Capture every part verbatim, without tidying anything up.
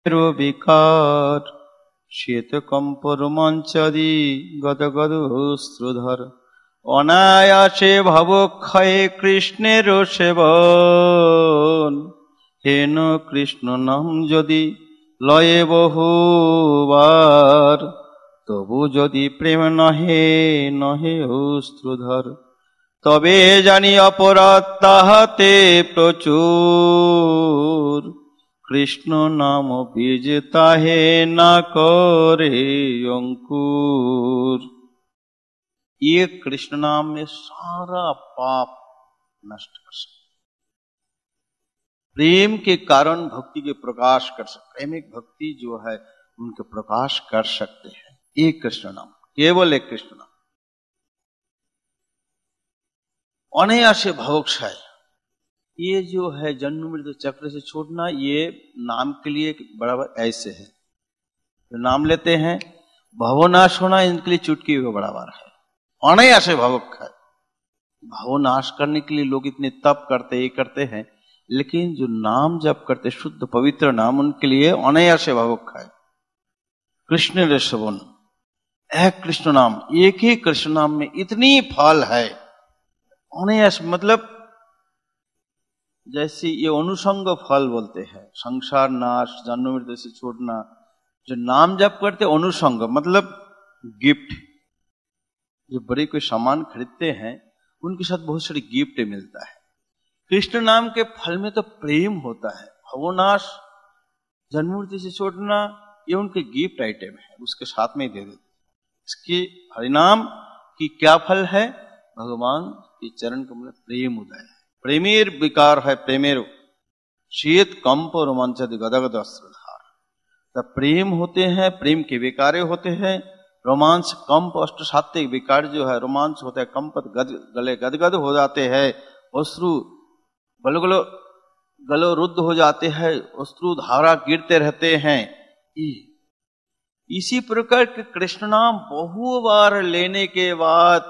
বিকার শ্বেত কম্প রোমাঞ্চাদি গদ গদ অশ্রুধর অনায়াসে ভবক্ষয়ে কৃষ্ণের সেবন হেন কৃষ্ণ নাম যদি লয়ে বহুবার তবু যদি প্রেম নহে নহে অশ্রুধর তবে জানি অপরাধ তাহাতে প্রচুর कृष्ण नाम बीज ताहे ना करे अंकुर। ये कृष्ण नाम में सारा पाप नष्ट कर सकते, प्रेम के कारण भक्ति के प्रकाश कर सकते, प्रेमिक भक्ति जो है उनके प्रकाश कर सकते हैं। एक कृष्ण नाम, केवल एक कृष्ण नाम अनायासे भवक्षय। ये जो है जन्म मृत्यु चक्र से छूटना, ये नाम के लिए बराबर ऐसे है। जो नाम लेते हैं भवनाश होना, इनके लिए चुटकी हुए बराबर है। अनायासे भवक्षय, भवनाश करने के लिए लोग इतने तप करते ये करते हैं, लेकिन जो नाम जप करते शुद्ध पवित्र नाम, उनके लिए अनायासे भवक्षय। कृष्ण ऋषभन, एक कृष्ण नाम, एक ही कृष्ण नाम में इतनी फल है। अनायास मतलब जैसे ये अनुसंग फल बोलते हैं, संसार नाश, जन्म मृत्यु से छोड़ना। जो नाम जप करते अनुसंग मतलब गिफ्ट, जो बड़े कोई सामान खरीदते हैं उनके साथ बहुत सारी गिफ्ट मिलता है। कृष्ण नाम के फल में तो प्रेम होता है। भवनाश, जन्म मृत्यु से छोड़ना, ये उनके गिफ्ट आइटम है, उसके साथ में ही दे देते। इसके हरिनाम की क्या फल है? भगवान के चरण कमल प्रेम उदय है। प्रेमेर विकार है, प्रेमेर शीत कंप रोमांचादि गदगद अश्रुधार। तब प्रेम होते हैं, प्रेम के विकारे होते हैं। रोमांच कंप, अष्ट सात्विक विकार जो है, रोमांच होता है, कंप गद, गले गदगद हो जाते हैं, अश्रु गलो गलो गलो रुद्ध हो जाते हैं, अश्रु धारा गिरते रहते हैं। इसी प्रकार के कृष्ण नाम बहु बार लेने के बाद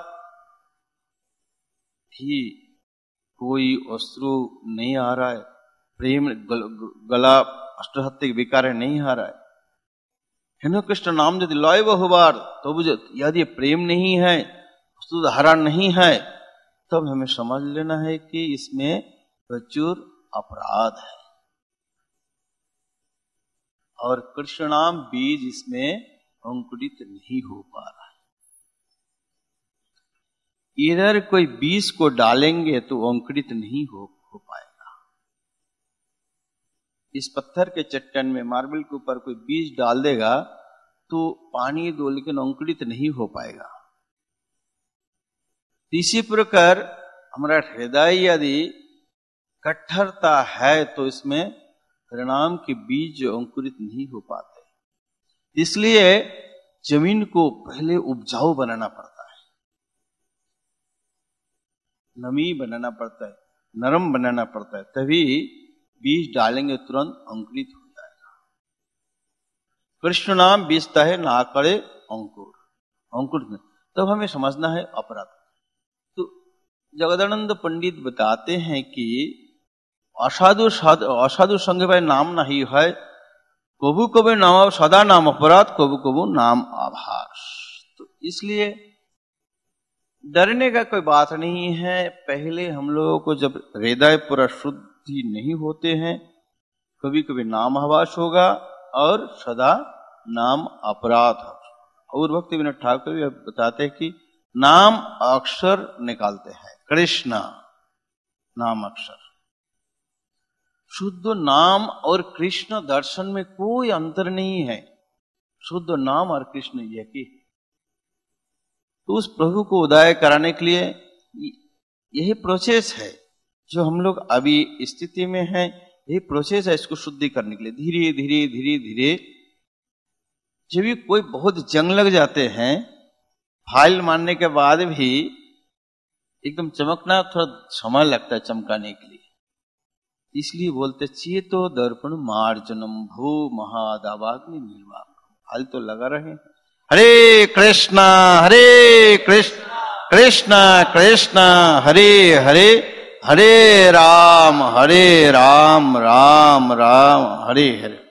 भी कोई अश्रु नहीं आ रहा है, प्रेम गल, गला अष्टहत्तिक विकार नहीं आ रहा है। हेनो कृष्ण नाम यदि लय बहुबार तो यदि प्रेम नहीं है, अश्रु धारा नहीं है, तब हमें समझ लेना है कि इसमें प्रचुर अपराध है और कृष्ण नाम बीज इसमें अंकुरित नहीं हो पा रहा है। इधर कोई बीज को डालेंगे तो अंकुरित नहीं हो, हो पाएगा। इस पत्थर के चट्टान में, मार्बल के ऊपर कोई बीज डाल देगा तो पानी दो, लेकिन अंकुरित नहीं हो पाएगा। इसी प्रकार हमारा हृदय यदि कट्ठरता है तो इसमें परिणाम के बीज अंकुरित नहीं हो पाते। इसलिए जमीन को पहले उपजाऊ बनाना पड़ता है, नमी बनाना पड़ता है, नरम बनाना पड़ता है, तभी बीज डालेंगे तुरंत अंकुरित हो जाएगा। कृष्ण नाम बीजता है ना करे अंकुर, अंकुर में तब हमें समझना है अपराध। तो जगदानंद पंडित बताते हैं कि असाधु असाधु संग भाई नाम नहीं है, कबू कबू नाम सदा नाम अपराध, कबू कबू नाम आभास। तो इसलिए डरने का कोई बात नहीं है। पहले हम लोगों को जब हृदय पूरा शुद्धि नहीं होते हैं, कभी कभी नाम आभास होगा और सदा नाम अपराध। और भक्ति विनोद ठाकुर भी बताते हैं कि नाम अक्षर निकालते हैं, कृष्ण नाम अक्षर। शुद्ध नाम और कृष्ण दर्शन में कोई अंतर नहीं है। शुद्ध नाम और कृष्ण एक ही। तो उस प्रभु को उदय कराने के लिए यही प्रोसेस है जो हम लोग अभी स्थिति में है। यही प्रोसेस है इसको शुद्धि करने के लिए। धीरे धीरे धीरे धीरे जब भी कोई बहुत जंग लग जाते हैं, फाइल मारने के बाद भी एकदम चमकना थोड़ा समय लगता है चमकाने के लिए। इसलिए बोलते चेतो दर्पण मार्जनम भू महादावाग्नि निर्वाक। फाइल तो लगा रहे, हरे कृष्णा हरे कृष्ण कृष्ण कृष्ण हरे हरे, हरे राम हरे राम राम राम हरे हरे।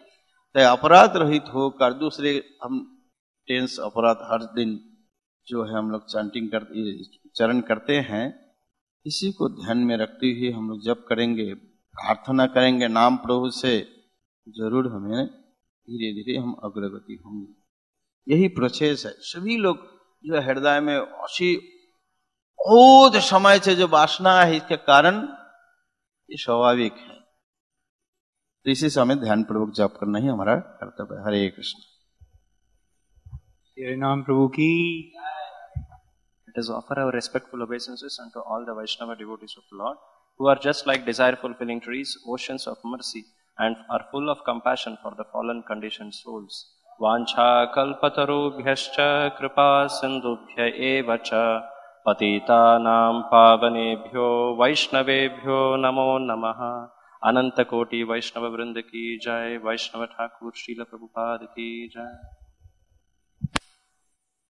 तो अपराध रहित होकर दूसरे हम टेंस अपराध हर दिन जो है हम लोग चैंटिंग करते चरण करते हैं, इसी को ध्यान में रखते हुए हम लोग जब करेंगे, प्रार्थना करेंगे नाम प्रभु से, जरूर हमें धीरे धीरे हम अग्रगति होंगे। यही प्रोसेस है। सभी लोग जो हृदय में असी बहुत समय से जो वासना है, इसके कारण ये स्वाभाविक है। तो इसी से हमें ध्यान पूर्वक जाप करना ही हमारा कर्तव्य है। हरे कृष्ण। तेरे नाम प्रभु की। Let us offer our respectful obeisances unto all the Vaishnava devotees of the Lord, who are just like desire-fulfilling trees, oceans of mercy, and are full of compassion for the fallen conditioned souls. Vancha kalpatarubhyascha kripa sindubhya eva cha patitanam pavanebhyo vaishnavebhyo namo namaha. Ananta Koti Vaishnava Vrinda ki jai. Vaishnava Thakur Srila Prabhupada ki jai.